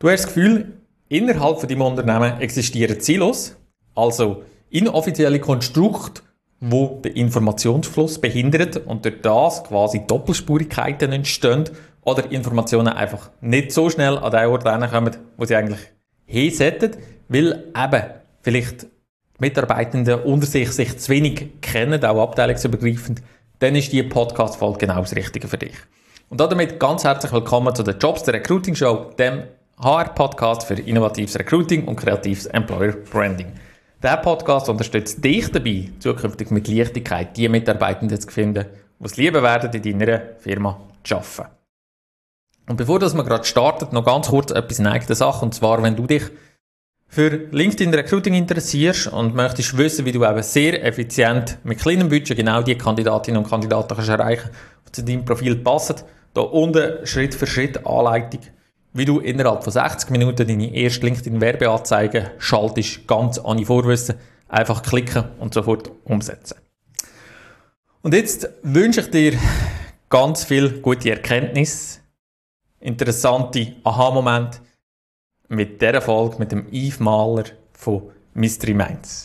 Du hast das Gefühl, innerhalb von deinem Unternehmen existieren Silos, also inoffizielle Konstrukte, wo den Informationsfluss behindern und durch das quasi Doppelspurigkeiten entstehen oder Informationen einfach nicht so schnell an den Ort kommen, wo sie eigentlich hin sollten, weil eben vielleicht die Mitarbeitenden unter sich zu wenig kennen, auch abteilungsübergreifend, dann ist diese Podcast-Folge genau das Richtige für dich. Und damit ganz herzlich willkommen zu der Jobs der Recruiting Show, dem HR-Podcast für innovatives Recruiting und kreatives Employer Branding. Dieser Podcast unterstützt dich dabei, zukünftig mit Leichtigkeit die Mitarbeitenden zu finden, die es lieben werden, in deiner Firma zu arbeiten. Und bevor wir gerade starten, noch ganz kurz etwas in eigener Sache. Und zwar, wenn du dich für LinkedIn Recruiting interessierst und möchtest wissen, wie du eben sehr effizient mit kleinem Budget genau die Kandidatinnen und Kandidaten kannst erreichen, die zu deinem Profil passen, da unten Schritt für Schritt Anleitung, wie du innerhalb von 60 Minuten deine erste LinkedIn-Werbeanzeige schaltest, ganz ohne Vorwissen. Einfach klicken und sofort umsetzen. Und jetzt wünsche ich dir ganz viel gute Erkenntnis, interessante Aha-Momente mit dieser Folge mit dem Yves Mahler von Mystery Minds.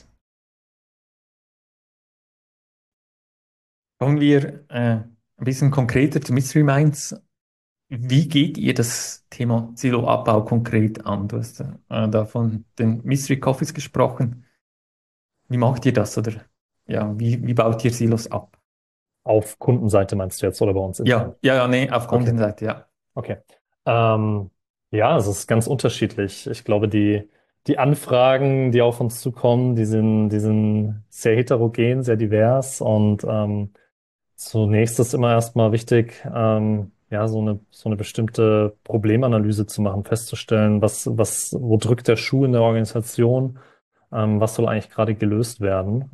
Kommen wir ein bisschen konkreter zu Mystery Minds. Wie geht ihr das Thema Siloabbau konkret an? Du hast da von den Mystery Coffees gesprochen. Wie macht ihr das? Oder ja, wie baut ihr Silos ab? Auf Kundenseite meinst du jetzt oder bei uns intern? Nee, auf Okay, Kundenseite, ja. okay. Ähm, ja, es ist ganz unterschiedlich. Ich glaube, die Anfragen, die auf uns zukommen, die sind sehr heterogen, sehr divers und zunächst ist immer erstmal wichtig, ja, so eine bestimmte Problemanalyse zu machen, festzustellen, wo drückt der Schuh in der Organisation, was soll eigentlich gerade gelöst werden.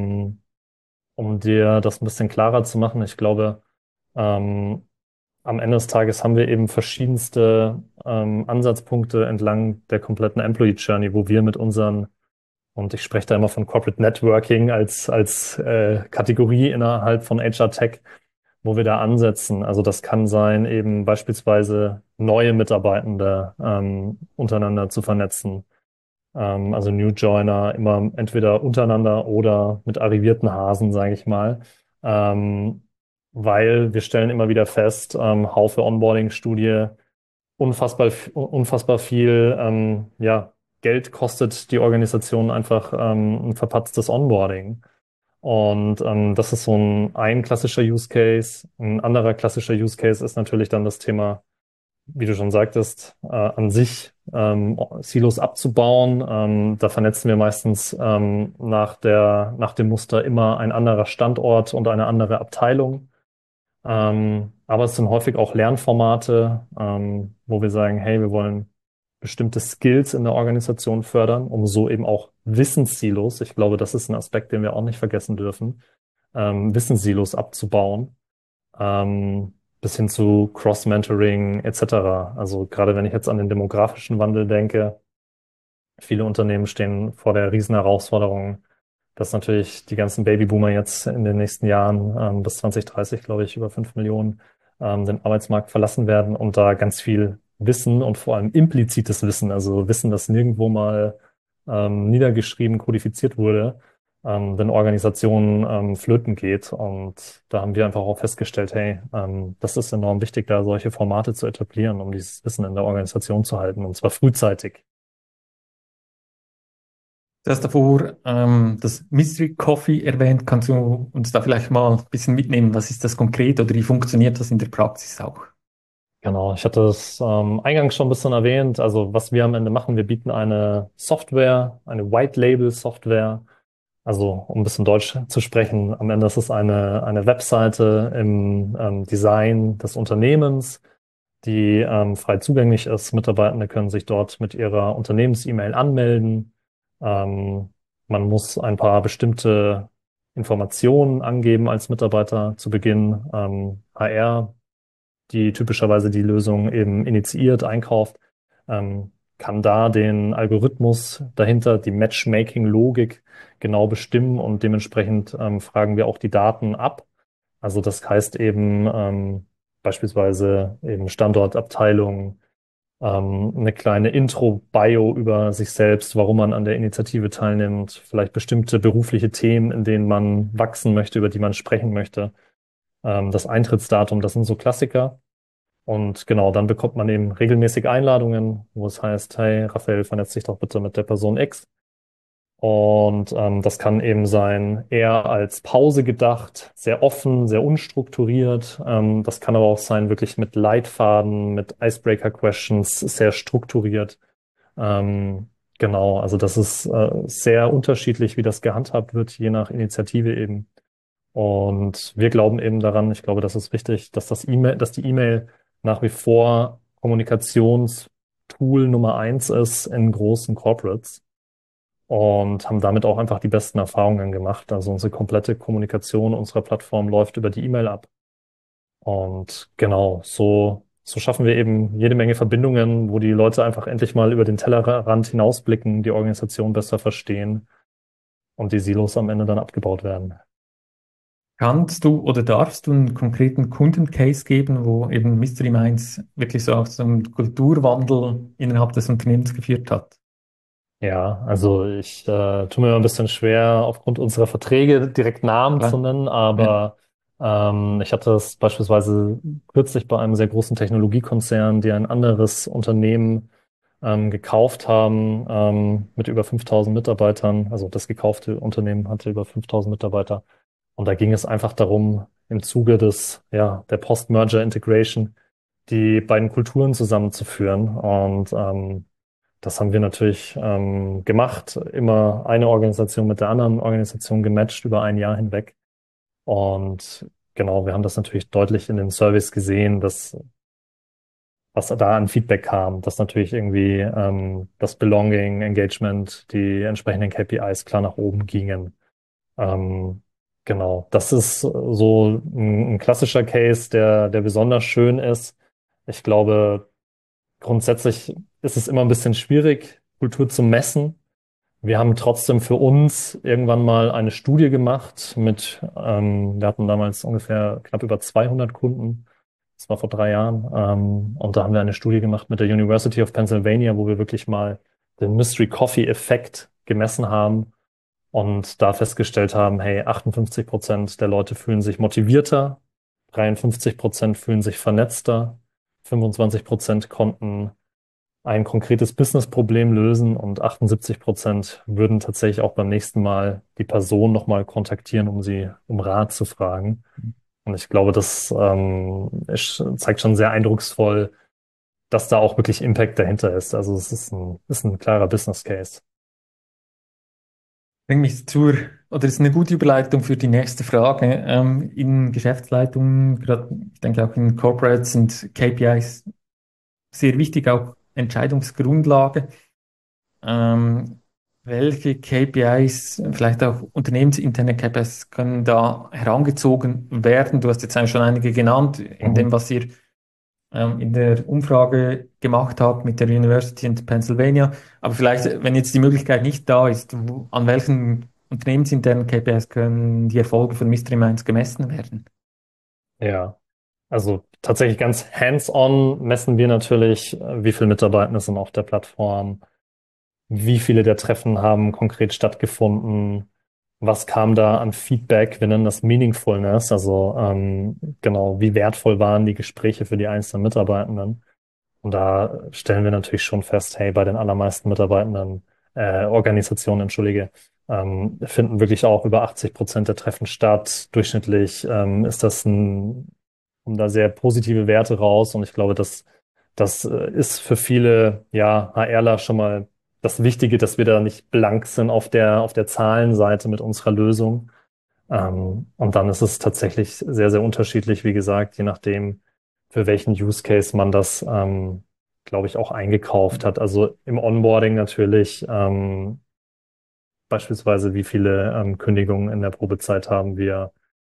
Um dir das ein bisschen klarer zu machen, ich glaube, ähm, am Ende des Tages haben wir eben verschiedenste Ansatzpunkte entlang der kompletten Employee Journey, wo wir mit unseren, und ich spreche da immer von Corporate Networking als Kategorie innerhalb von HR Tech, wo wir da ansetzen. Also das kann sein, eben beispielsweise neue Mitarbeitende untereinander zu vernetzen. Also New Joiner immer entweder untereinander oder mit arrivierten Hasen, sage ich mal. Ähm, Weil wir stellen immer wieder fest, Haufe Onboarding-Studie, unfassbar viel ja, Geld kostet die Organisation einfach ein verpatztes Onboarding. Und das ist so ein klassischer Use Case. Ein anderer klassischer Use Case ist natürlich dann das Thema, wie du schon sagtest, an sich Silos abzubauen. Da vernetzen wir meistens nach dem Muster immer ein anderer Standort und eine andere Abteilung. Aber es sind häufig auch Lernformate, wo wir sagen, hey, wir wollen bestimmte Skills in der Organisation fördern, um so eben auch Wissenssilos, ich glaube, das ist ein Aspekt, den wir auch nicht vergessen dürfen, Wissenssilos abzubauen, bis hin zu Cross-Mentoring etc. Also gerade wenn ich jetzt an den demografischen Wandel denke, viele Unternehmen stehen vor der riesen Herausforderung, dass natürlich die ganzen Babyboomer jetzt in den nächsten Jahren bis 2030, glaube ich, über 5 Millionen den Arbeitsmarkt verlassen werden und da ganz viel Wissen und vor allem implizites Wissen, also Wissen, das nirgendwo mal niedergeschrieben, kodifiziert wurde, den Organisationen flöten geht. Und da haben wir einfach auch festgestellt, hey, das ist enorm wichtig, da solche Formate zu etablieren, um dieses Wissen in der Organisation zu halten, und zwar frühzeitig. Du hast davor das Mystery Coffee erwähnt. Kannst du uns da vielleicht mal ein bisschen mitnehmen? Was ist das konkret oder wie funktioniert das in der Praxis auch? Genau, ich hatte es eingangs schon ein bisschen erwähnt. Also was wir am Ende machen, wir bieten eine Software, eine White-Label-Software. Also um ein bisschen Deutsch zu sprechen, am Ende ist es eine Webseite im Design des Unternehmens, die frei zugänglich ist. Mitarbeitende können sich dort mit ihrer Unternehmens-E-Mail anmelden. Ähm, Man muss ein paar bestimmte Informationen angeben als Mitarbeiter zu Beginn. HR, die typischerweise die Lösung eben initiiert, einkauft, kann da den Algorithmus dahinter, die Matchmaking-Logik genau bestimmen, und dementsprechend fragen wir auch die Daten ab. Also das heißt eben beispielsweise eben Standort, Abteilung, eine kleine Intro-Bio über sich selbst, warum man an der Initiative teilnimmt, vielleicht bestimmte berufliche Themen, in denen man wachsen möchte, über die man sprechen möchte. Das Eintrittsdatum, das sind so Klassiker. Und genau, dann bekommt man eben regelmäßig Einladungen, wo es heißt, hey, Raphael, vernetz dich doch bitte mit der Person X. Und das kann eben sein, eher als Pause gedacht, sehr offen, sehr unstrukturiert. Das kann aber auch sein, wirklich mit Leitfaden, mit Icebreaker-Questions, sehr strukturiert. Ähm, genau, also das ist sehr unterschiedlich, wie das gehandhabt wird, je nach Initiative eben. Und wir glauben eben daran, ich glaube, das ist wichtig, dass dass die E-Mail nach wie vor Kommunikationstool Nummer eins ist in großen Corporates und haben damit auch einfach die besten Erfahrungen gemacht. Also unsere komplette Kommunikation unserer Plattform läuft über die E-Mail ab. Und genau, so schaffen wir eben jede Menge Verbindungen, wo die Leute einfach endlich mal über den Tellerrand hinausblicken, die Organisation besser verstehen und die Silos am Ende dann abgebaut werden. Kannst du oder darfst du einen konkreten Kundencase geben, wo eben Mystery Minds wirklich so auch so einen Kulturwandel innerhalb des Unternehmens geführt hat? Ja, also ich tue mir immer ein bisschen schwer, aufgrund unserer Verträge direkt Namen zu Klar. nennen, Ja. aber ich hatte es beispielsweise kürzlich bei einem sehr großen Technologiekonzern, die ein anderes Unternehmen gekauft haben mit über 5000 Mitarbeitern. Also das gekaufte Unternehmen hatte über 5000 Mitarbeiter. Und da ging es einfach darum, im Zuge der Post-Merger Integration die beiden Kulturen zusammenzuführen. Und das haben wir natürlich gemacht, immer eine Organisation mit der anderen Organisation gematcht über ein Jahr hinweg. Und genau, wir haben das natürlich deutlich in den Surveys gesehen, dass was da an Feedback kam, dass natürlich irgendwie das Belonging, Engagement, die entsprechenden KPIs klar nach oben gingen. Ähm, genau, das ist so ein klassischer Case, der besonders schön ist. Ich glaube, grundsätzlich ist es immer ein bisschen schwierig, Kultur zu messen. Wir haben trotzdem für uns irgendwann mal eine Studie gemacht wir hatten damals ungefähr knapp über 200 Kunden. Das war vor 3 Jahren. Und da haben wir eine Studie gemacht mit der University of Pennsylvania, wo wir wirklich mal den Mystery Coffee Effekt gemessen haben und da festgestellt haben, hey, 58% der Leute fühlen sich motivierter, 53% fühlen sich vernetzter, 25% konnten ein konkretes Businessproblem lösen und 78% würden tatsächlich auch beim nächsten Mal die Person nochmal kontaktieren, um sie um Rat zu fragen. Und ich glaube, das zeigt schon sehr eindrucksvoll, dass da auch wirklich Impact dahinter ist. Also es ist ein klarer Business Case. Bringt mich oder ist eine gute Überleitung für die nächste Frage. In Geschäftsleitungen, gerade, ich denke auch in Corporates sind KPIs sehr wichtig, auch Entscheidungsgrundlage. Ähm, welche KPIs, vielleicht auch unternehmensinterne KPIs, können da herangezogen werden? Du hast jetzt eigentlich schon einige genannt, in dem, Mhm. was ihr in der Umfrage gemacht habt mit der University in Pennsylvania. Aber vielleicht, wenn jetzt die Möglichkeit nicht da ist, an welchen unternehmensinternen KPIs können die Erfolge von Mystery Minds gemessen werden? Ja, also tatsächlich ganz hands-on messen wir natürlich, wie viele Mitarbeiter sind auf der Plattform, wie viele der Treffen haben konkret stattgefunden, was kam da an Feedback, wir nennen das Meaningfulness, also genau, wie wertvoll waren die Gespräche für die einzelnen Mitarbeitenden. Und da stellen wir natürlich schon fest, hey, bei den allermeisten Organisationen, entschuldige, finden wirklich auch über 80% der Treffen statt. Durchschnittlich ist kommen da sehr positive Werte raus. Und ich glaube, das ist für viele, ja, HRler schon mal das Wichtige, dass wir da nicht blank sind auf der Zahlenseite mit unserer Lösung. Und dann ist es tatsächlich sehr, sehr unterschiedlich, wie gesagt, je nachdem, für welchen Use Case man das, glaube ich, auch eingekauft hat. Also im Onboarding natürlich, beispielsweise, wie viele Kündigungen in der Probezeit haben wir,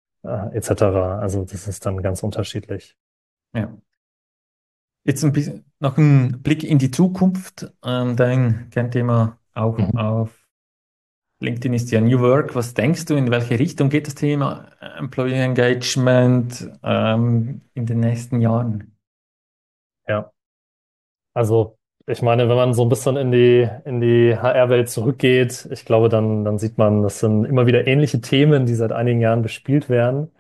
etc. Also das ist dann ganz unterschiedlich. Ja. Jetzt ein bisschen noch ein Blick in die Zukunft. Dein Kernthema auch Mhm. auf LinkedIn ist ja New Work. Was denkst du, in welche Richtung geht das Thema Employee Engagement in den nächsten Jahren? Ja. Also, ich meine, wenn man so ein bisschen in die HR-Welt zurückgeht, ich glaube, dann sieht man, das sind immer wieder ähnliche Themen, die seit einigen Jahren bespielt werden.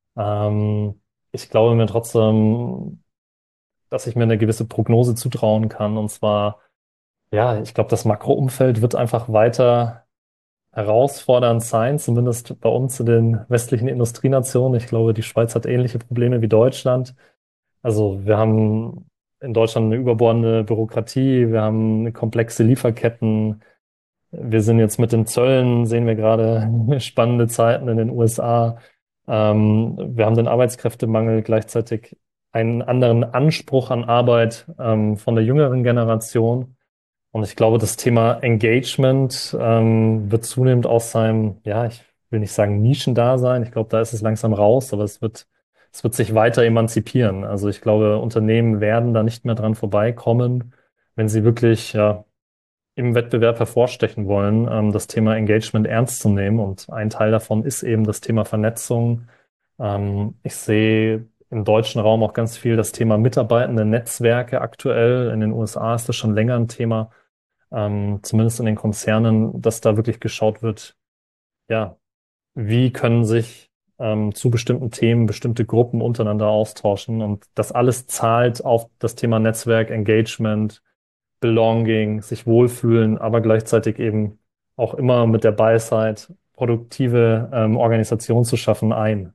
Ich glaube mir trotzdem, dass ich mir eine gewisse Prognose zutrauen kann. Und zwar, ja, ich glaube, das Makroumfeld wird einfach weiter herausfordernd sein, zumindest bei uns in den westlichen Industrienationen. Ich glaube, die Schweiz hat ähnliche Probleme wie Deutschland. Also wir haben in Deutschland eine überbordende Bürokratie, wir haben komplexe Lieferketten. Wir sind jetzt mit den Zöllen, sehen wir gerade spannende Zeiten in den USA. Wir haben den Arbeitskräftemangel, gleichzeitig einen anderen Anspruch an Arbeit von der jüngeren Generation. Und ich glaube, das Thema Engagement wird zunehmend aus seinem, ja, ich will nicht sagen Nischendasein, ich glaube, da ist es langsam raus, aber es wird sich weiter emanzipieren. Also ich glaube, Unternehmen werden da nicht mehr dran vorbeikommen, wenn sie wirklich, ja, im Wettbewerb hervorstechen wollen, das Thema Engagement ernst zu nehmen. Und ein Teil davon ist eben das Thema Vernetzung. Ich sehe im deutschen Raum auch ganz viel das Thema mitarbeitende Netzwerke aktuell. In den USA ist das schon länger ein Thema, zumindest in den Konzernen, dass da wirklich geschaut wird, ja, wie können sich zu bestimmten Themen bestimmte Gruppen untereinander austauschen. Und das alles zahlt auf das Thema Netzwerk, Engagement, Belonging, sich wohlfühlen, aber gleichzeitig eben auch immer mit der Weisheit, produktive Organisation zu schaffen, ein.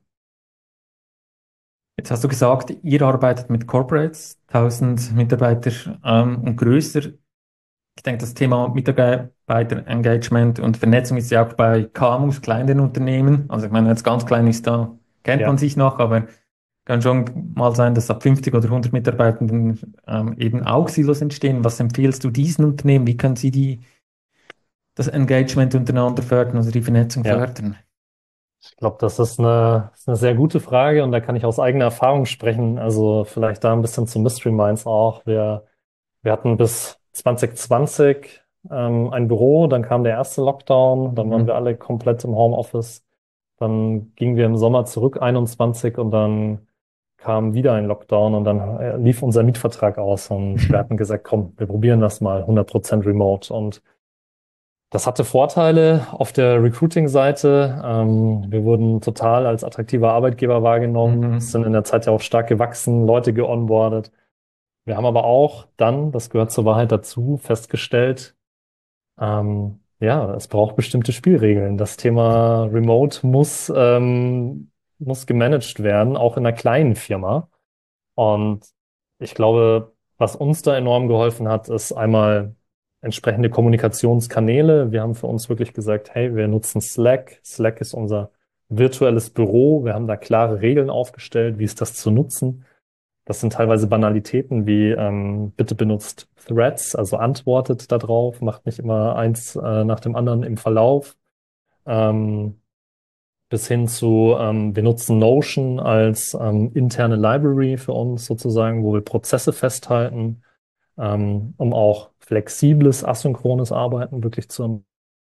Jetzt hast du gesagt, ihr arbeitet mit Corporates, 1000 Mitarbeiter und größer. Ich denke, das Thema Mitarbeiter-Engagement und Vernetzung ist ja auch bei KMUs, kleinen Unternehmen. Also ich meine, wenn es ganz klein ist, da kennt man Ja, sich noch, aber kann schon mal sein, dass ab 50 oder 100 Mitarbeitenden eben auch Silos entstehen. Was empfiehlst du diesen Unternehmen? Wie können sie das Engagement untereinander fördern, also die Vernetzung ja. fördern? Ich glaube, ist eine sehr gute Frage und da kann ich aus eigener Erfahrung sprechen. Also vielleicht da ein bisschen zu Mystery Minds auch. Wir hatten bis 2020 ein Büro, dann kam der erste Lockdown, dann waren wir Mhm. alle komplett im Homeoffice. Dann gingen wir im Sommer zurück, 21, und dann kam wieder ein Lockdown und dann lief unser Mietvertrag aus und wir hatten gesagt, komm, wir probieren das mal 100% remote. Und das hatte Vorteile auf der Recruiting-Seite. Wir wurden total als attraktiver Arbeitgeber wahrgenommen, Mhm. sind in der Zeit ja auch stark gewachsen, Leute geonboardet. Wir haben aber auch dann, das gehört zur Wahrheit dazu, festgestellt, ja, es braucht bestimmte Spielregeln. Das Thema Remote muss gemanagt werden, auch in einer kleinen Firma. Und ich glaube, was uns da enorm geholfen hat, ist einmal entsprechende Kommunikationskanäle. Wir haben für uns wirklich gesagt, hey, wir nutzen Slack. Slack ist unser virtuelles Büro. Wir haben da klare Regeln aufgestellt, wie ist das zu nutzen. Das sind teilweise Banalitäten wie bitte benutzt Threads, also antwortet da drauf, macht nicht immer eins nach dem anderen im Verlauf. Ähm, bis hin zu, wir nutzen Notion als interne Library für uns sozusagen, wo wir Prozesse festhalten, um auch flexibles, asynchrones Arbeiten wirklich zu.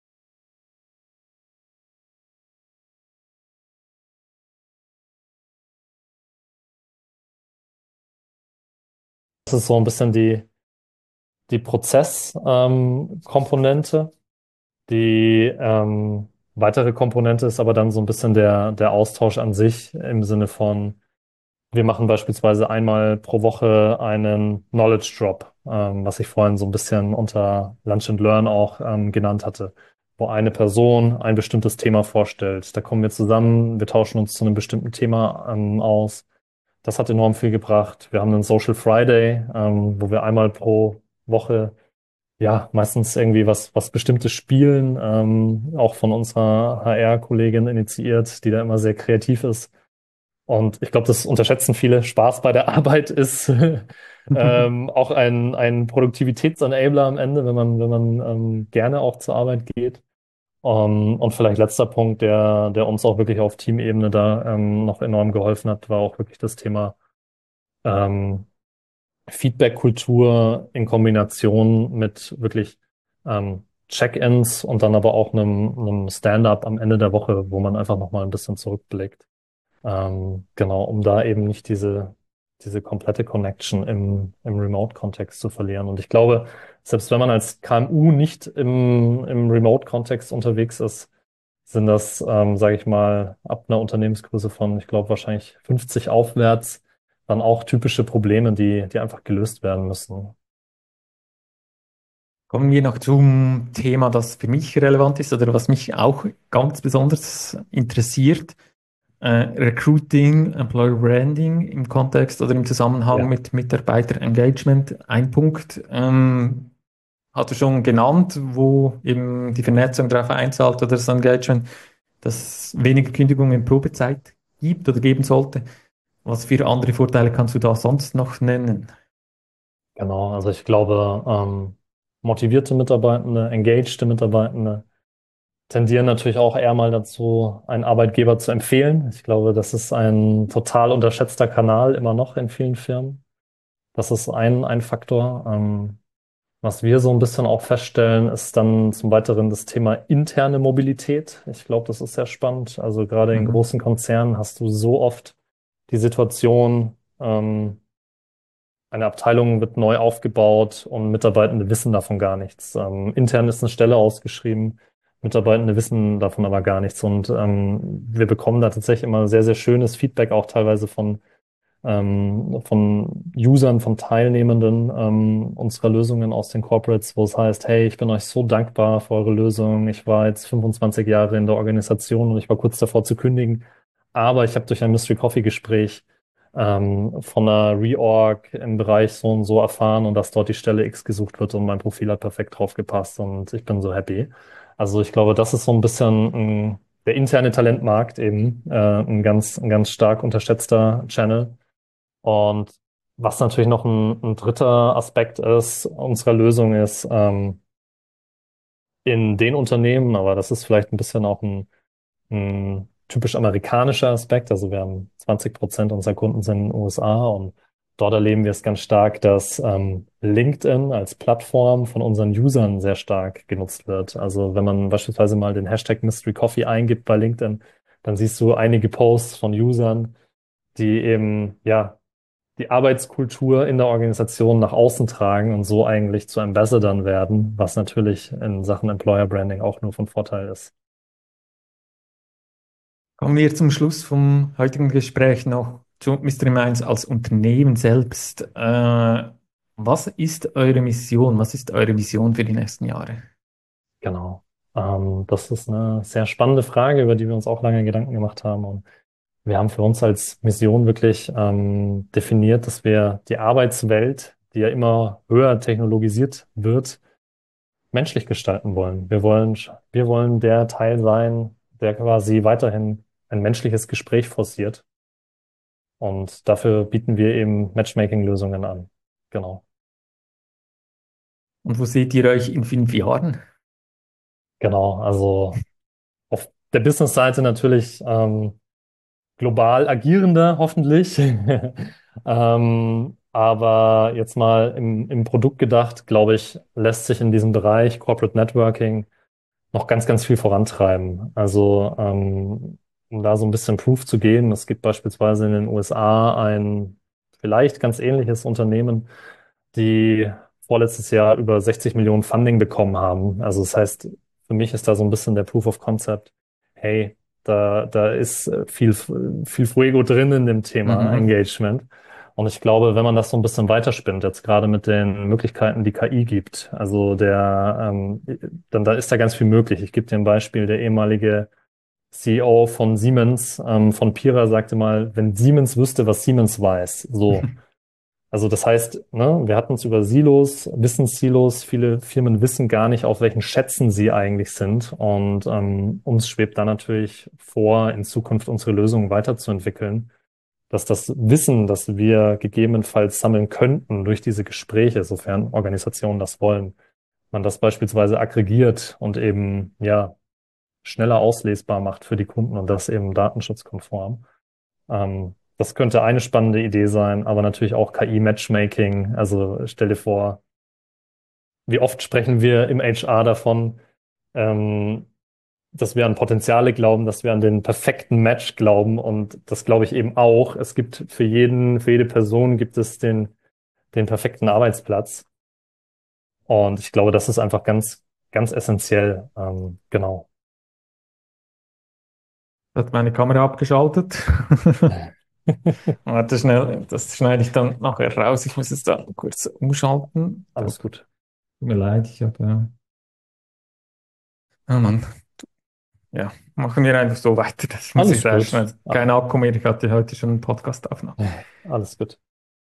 Das ist so ein bisschen die Prozesskomponente. Komponente. Die weitere Komponente ist aber dann so ein bisschen der Austausch an sich im Sinne von, wir machen beispielsweise einmal pro Woche einen Knowledge Drop, was ich vorhin so ein bisschen unter Lunch and Learn auch genannt hatte, wo eine Person ein bestimmtes Thema vorstellt. Da kommen wir zusammen, wir tauschen uns zu einem bestimmten Thema aus. Das hat enorm viel gebracht. Wir haben einen Social Friday, wo wir einmal pro Woche, ja, meistens irgendwie was Bestimmtes spielen, auch von unserer HR-Kollegin initiiert, die da immer sehr kreativ ist. Und ich glaube, das unterschätzen viele. Spaß bei der Arbeit ist auch ein Produktivitätsenabler am Ende, wenn man gerne auch zur Arbeit geht. Und vielleicht letzter Punkt, der uns auch wirklich auf Teamebene da noch enorm geholfen hat, war auch wirklich das Thema ähm, Feedback-Kultur in Kombination mit wirklich Check-ins und dann aber auch einem Stand-up am Ende der Woche, wo man einfach nochmal ein bisschen zurückblickt. Genau, um da eben nicht diese komplette Connection im Remote-Kontext zu verlieren. Und ich glaube, selbst wenn man als KMU nicht im Remote-Kontext unterwegs ist, sind das, sage ich mal, ab einer Unternehmensgröße von, ich glaube, wahrscheinlich 50 aufwärts, dann auch typische Probleme, die einfach gelöst werden müssen. Kommen wir noch zum Thema, das für mich relevant ist oder was mich auch ganz besonders interessiert. Recruiting, Employer Branding im Kontext oder im Zusammenhang Ja. mit Mitarbeiter-Engagement. Ein Punkt, hast du schon genannt, wo eben die Vernetzung darauf einzahlt oder das Engagement, dass es weniger Kündigungen in Probezeit gibt oder geben sollte. Was für andere Vorteile kannst du da sonst noch nennen? Genau, also ich glaube, motivierte Mitarbeitende, engaged Mitarbeitende tendieren natürlich auch eher mal dazu, einen Arbeitgeber zu empfehlen. Ich glaube, das ist ein total unterschätzter Kanal immer noch in vielen Firmen. Das ist ein Faktor. Was wir so ein bisschen auch feststellen, ist dann zum Weiteren das Thema interne Mobilität. Ich glaube, das ist sehr spannend. Also gerade in Mhm. großen Konzernen hast du so oft die Situation, eine Abteilung wird neu aufgebaut und Mitarbeitende wissen davon gar nichts. Intern ist eine Stelle ausgeschrieben, Mitarbeitende wissen davon aber gar nichts. Und wir bekommen da tatsächlich immer sehr, sehr schönes Feedback, auch teilweise von Usern, von Teilnehmenden unserer Lösungen aus den Corporates, wo es heißt, hey, ich bin euch so dankbar für eure Lösung. Ich war jetzt 25 Jahre in der Organisation und ich war kurz davor zu kündigen. Aber ich habe durch ein Mystery Coffee Gespräch von einer Reorg im Bereich so und so erfahren und dass dort die Stelle X gesucht wird und mein Profil hat perfekt drauf gepasst und ich bin so happy. Also ich glaube, das ist so ein bisschen der interne Talentmarkt eben, ein ganz stark unterschätzter Channel. Und was natürlich noch ein dritter Aspekt ist, unserer Lösung ist, in den Unternehmen, aber das ist vielleicht ein bisschen auch ein typisch amerikanischer Aspekt. Also wir haben 20% unserer Kunden sind in den USA und dort erleben wir es ganz stark, dass LinkedIn als Plattform von unseren Usern sehr stark genutzt wird. Also wenn man beispielsweise mal den Hashtag Mystery Coffee eingibt bei LinkedIn, dann siehst du einige Posts von Usern, die eben, ja, die Arbeitskultur in der Organisation nach außen tragen und so eigentlich zu Ambassadern werden, was natürlich in Sachen Employer Branding auch nur von Vorteil ist. Kommen wir zum Schluss vom heutigen Gespräch noch zu Mystery Minds als Unternehmen selbst. Was ist eure Mission? Was ist eure Vision für die nächsten Jahre? Genau. Das ist eine sehr spannende Frage, über die wir uns auch lange Gedanken gemacht haben. Und wir haben für uns als Mission wirklich definiert, dass wir die Arbeitswelt, die ja immer höher technologisiert wird, menschlich gestalten wollen. Wir wollen der Teil sein, der quasi weiterhin ein menschliches Gespräch forciert. Und dafür bieten wir eben Matchmaking-Lösungen an. Genau. Und wo seht ihr euch in 5 Jahren? Genau. Also auf der Business-Seite natürlich global agierender, hoffentlich. Aber jetzt mal im Produkt gedacht, glaube ich, lässt sich in diesem Bereich Corporate Networking noch ganz, ganz viel vorantreiben. Also, um da so ein bisschen Proof zu geben, es gibt beispielsweise in den USA ein vielleicht ganz ähnliches Unternehmen, die vorletztes Jahr über 60 Millionen Funding bekommen haben. Also das heißt, für mich ist da so ein bisschen der Proof of Concept, hey, da ist viel Fuego drin in dem Thema Mhm. Engagement. Und ich glaube, wenn man das so ein bisschen weiterspinnt, jetzt gerade mit den Möglichkeiten, die KI gibt, also dann da ist da ganz viel möglich. Ich gebe dir ein Beispiel, der ehemalige CEO von Siemens, von Pira, sagte mal, wenn Siemens wüsste, was Siemens weiß, so. Also das heißt, ne, wir hatten es über Silos, Wissenssilos. Viele Firmen wissen gar nicht, auf welchen Schätzen sie eigentlich sind. Und uns schwebt da natürlich vor, in Zukunft unsere Lösungen weiterzuentwickeln, dass das Wissen, das wir gegebenenfalls sammeln könnten durch diese Gespräche, sofern Organisationen das wollen, man das beispielsweise aggregiert und eben ja schneller auslesbar macht für die Kunden und das eben datenschutzkonform. Das könnte eine spannende Idee sein, aber natürlich auch KI-Matchmaking. Also stell dir vor, wie oft sprechen wir im HR davon, ähm, dass wir an Potenziale glauben, dass wir an den perfekten Match glauben. Und das glaube ich eben auch. Es gibt für jede Person gibt es den perfekten Arbeitsplatz. Und ich glaube, das ist einfach ganz essentiell. Genau. Hat meine Kamera abgeschaltet. Warte schnell, das schneide ich dann nachher raus. Ich muss es dann kurz umschalten. Alles Tut gut. mir leid, ich habe. Oh Mann. Ja, machen wir einfach so weiter. Das muss ich Alles gut. rausschneiden. Kein Akku mehr. Ich hatte heute schon einen Podcast aufgenommen. Alles gut.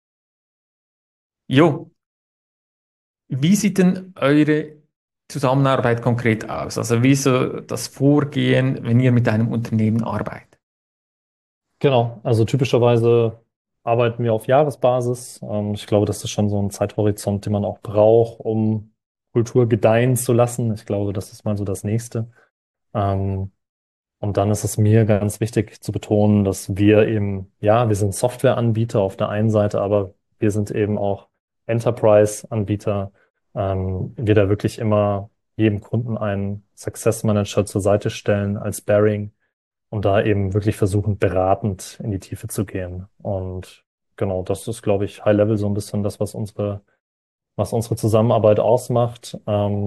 Jo, wie sieht denn eure Zusammenarbeit konkret aus? Also wie so das Vorgehen, wenn ihr mit einem Unternehmen arbeitet? Genau. Also typischerweise arbeiten wir auf Jahresbasis. Ich glaube, das ist schon so ein Zeithorizont, den man auch braucht, um Kultur gedeihen zu lassen. Ich glaube, das ist mal so das Nächste. Ähm, Und dann ist es mir ganz wichtig zu betonen, dass wir eben, ja, wir sind Softwareanbieter auf der einen Seite, aber wir sind eben auch Enterprise-Anbieter. Wir da wirklich immer jedem Kunden einen Success Manager zur Seite stellen als Bearing und da eben wirklich versuchen, beratend in die Tiefe zu gehen. Und genau, das ist, glaube ich, High Level so ein bisschen das, was unsere Zusammenarbeit ausmacht.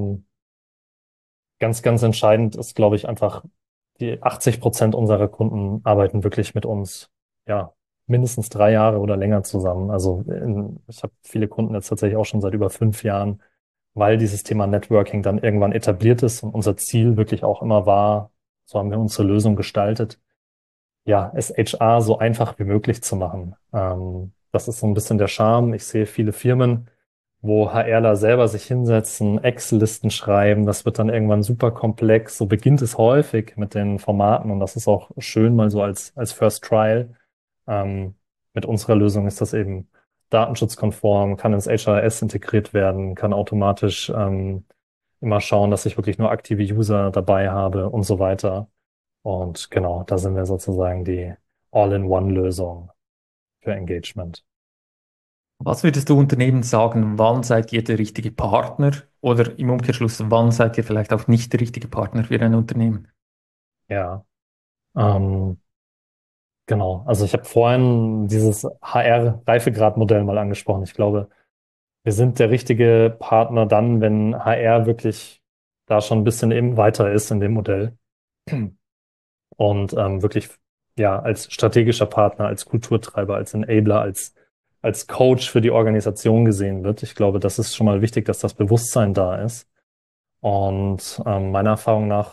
Ganz entscheidend ist, glaube ich, einfach, die 80% unserer Kunden arbeiten wirklich mit uns, ja, mindestens 3 Jahre oder länger zusammen. Ich habe viele Kunden jetzt tatsächlich auch schon seit über 5 Jahren, weil dieses Thema Networking dann irgendwann etabliert ist und unser Ziel wirklich auch immer war, so haben wir unsere Lösung gestaltet, ja, es HR so einfach wie möglich zu machen. Das ist so ein bisschen der Charme. Ich sehe viele Firmen, wo HRler selber sich hinsetzen, Excel-Listen schreiben. Das wird dann irgendwann super komplex. So beginnt es häufig mit den Formaten und das ist auch schön mal so als First Trial. Ähm, mit unserer Lösung ist das eben datenschutzkonform, kann ins HRS integriert werden, kann automatisch immer schauen, dass ich wirklich nur aktive User dabei habe und so weiter. Und genau, da sind wir sozusagen die All-in-One-Lösung für Engagement. Was würdest du Unternehmen sagen, wann seid ihr der richtige Partner? Oder im Umkehrschluss, wann seid ihr vielleicht auch nicht der richtige Partner für ein Unternehmen? Ja, ähm, genau. Also ich habe vorhin dieses HR-Reifegradmodell mal angesprochen. Ich glaube, wir sind der richtige Partner dann, wenn HR wirklich da schon ein bisschen eben weiter ist in dem Modell und wirklich ja als strategischer Partner, als Kulturtreiber, als Enabler, als Coach für die Organisation gesehen wird. Ich glaube, das ist schon mal wichtig, dass das Bewusstsein da ist. Und meiner Erfahrung nach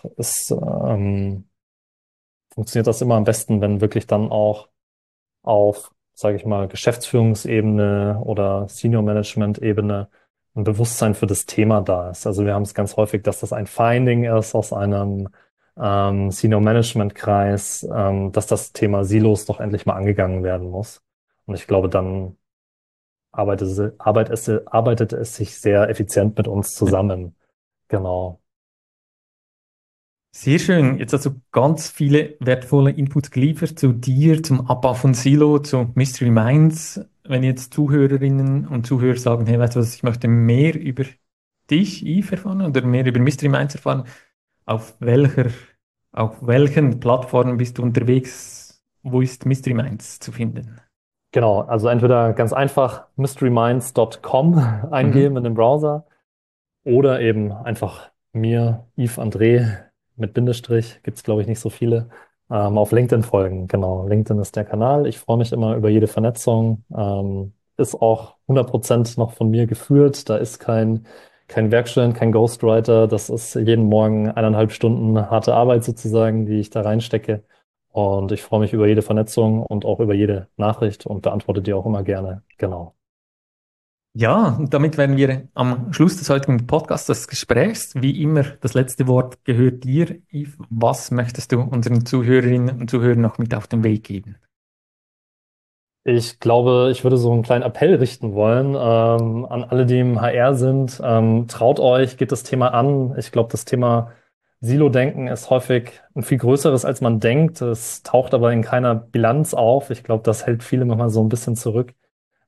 funktioniert das immer am besten, wenn wirklich dann auch auf, sage ich mal, Geschäftsführungsebene oder Senior Management Ebene ein Bewusstsein für das Thema da ist. Also wir haben es ganz häufig, dass das ein Finding ist aus einem Senior Management Kreis, dass das Thema Silos doch endlich mal angegangen werden muss. Und ich glaube, dann arbeitet es sich sehr effizient mit uns Ja. zusammen. Genau. Sehr schön. Jetzt hast du ganz viele wertvolle Inputs geliefert zu dir, zum Abbau von Silo, zu Mystery Minds. Wenn jetzt Zuhörerinnen und Zuhörer sagen, hey, weißt du was, ich möchte mehr über dich, Yves, erfahren oder mehr über Mystery Minds erfahren, auf auf welchen Plattformen bist du unterwegs? Wo ist Mystery Minds zu finden? Genau, also entweder ganz einfach mysteryminds.com eingeben Mhm. in den Browser oder eben einfach mir, Yves André mit Bindestrich, gibt's glaube ich nicht so viele, auf LinkedIn folgen. Genau, LinkedIn ist der Kanal. Ich freue mich immer über jede Vernetzung. Ist auch 100% noch von mir geführt. Da ist kein Werkstudent, kein Ghostwriter. Das ist jeden Morgen 1,5 Stunden harte Arbeit sozusagen, die ich da reinstecke. Und ich freue mich über jede Vernetzung und auch über jede Nachricht und beantworte die auch immer gerne. Genau. Ja, und damit wären wir am Schluss des heutigen Podcasts, des Gesprächs. Wie immer, das letzte Wort gehört dir, Yves. Was möchtest du unseren Zuhörerinnen und Zuhörern noch mit auf den Weg geben? Ich glaube, ich würde so einen kleinen Appell richten wollen an alle, die im HR sind. Traut euch, geht das Thema an. Ich glaube, das Thema Silo-Denken ist häufig ein viel größeres, als man denkt. Es taucht aber in keiner Bilanz auf. Ich glaube, das hält viele manchmal so ein bisschen zurück.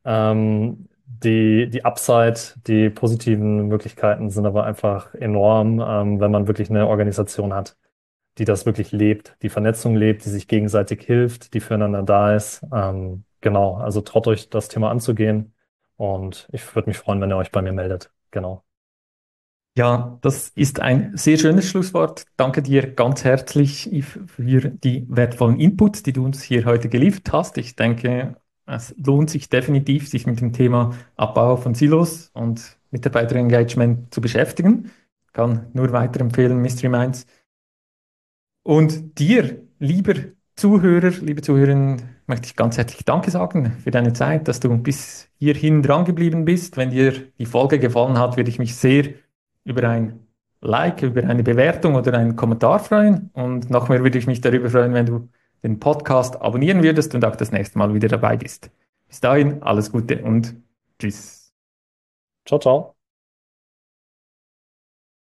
Die Upside, die positiven Möglichkeiten sind aber einfach enorm, wenn man wirklich eine Organisation hat, die das wirklich lebt, die Vernetzung lebt, die sich gegenseitig hilft, die füreinander da ist. Genau, also traut euch das Thema anzugehen und ich würde mich freuen, wenn ihr euch bei mir meldet. Genau. Ja, das ist ein sehr schönes Schlusswort. Danke dir ganz herzlich Yves, für die wertvollen Inputs, die du uns hier heute geliefert hast. Ich denke, es lohnt sich definitiv, sich mit dem Thema Abbau von Silos und Mitarbeiterengagement zu beschäftigen. Kann nur weiterempfehlen, Mystery Minds. Und dir, lieber Zuhörer, liebe Zuhörerinnen, möchte ich ganz herzlich Danke sagen für deine Zeit, dass du bis hierhin dran geblieben bist. Wenn dir die Folge gefallen hat, würde ich mich sehr über ein Like, über eine Bewertung oder einen Kommentar freuen. Und noch mehr würde ich mich darüber freuen, wenn du den Podcast abonnieren würdest und auch das nächste Mal wieder dabei bist. Bis dahin, alles Gute und tschüss. Ciao, ciao.